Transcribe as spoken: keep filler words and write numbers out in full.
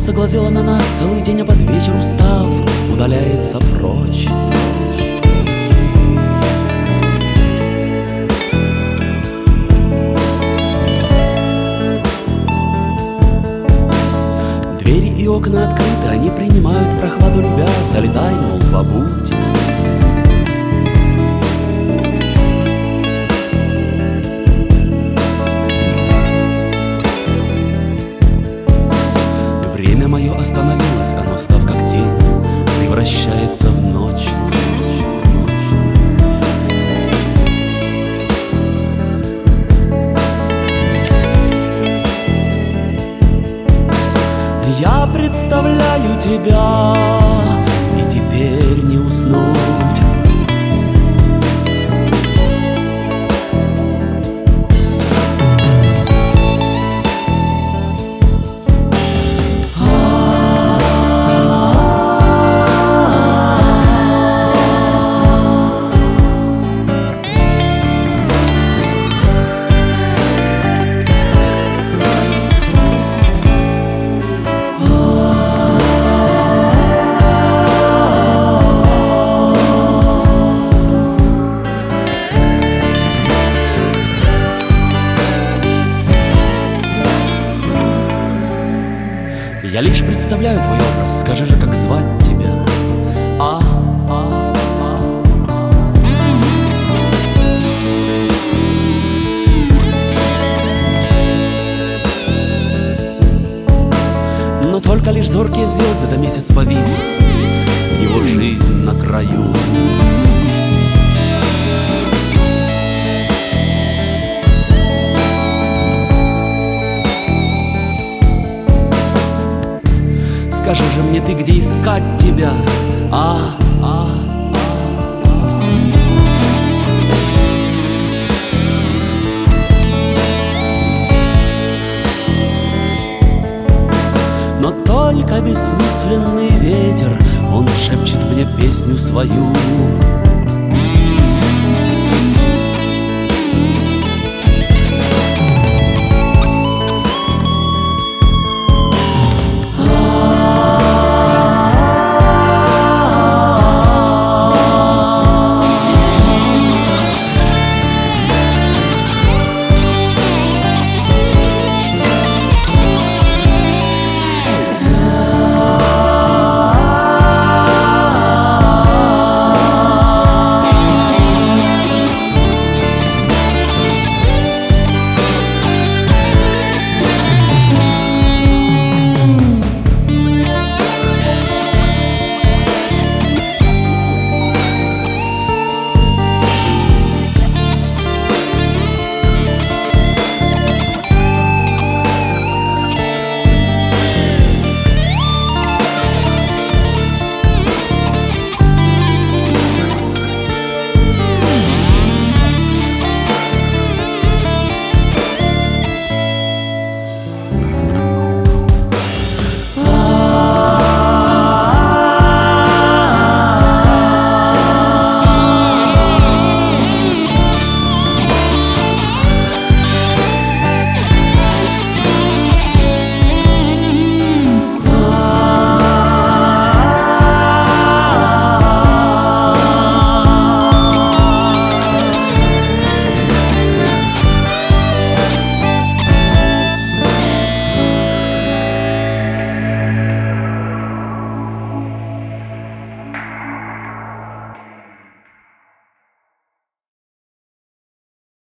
Солнце глазело на нас целый день, а под вечер, устав, удаляется прочь. Двери и окна открыты, они принимают прохладу, любя. Залетай, мол, побудь. Время мое остановилось, оно, став как тень, превращается в ночь. Я представляю тебя, и теперь не уснуть. Я лишь представляю твой образ, скажи же, как звать тебя. А, а, а, а. Но только лишь зоркие звезды, да месяц повис, его жизнь на краю. Скажи же мне ты, где искать тебя? А, а, а, а. Но только бессмысленный ветер, он шепчет мне песню свою.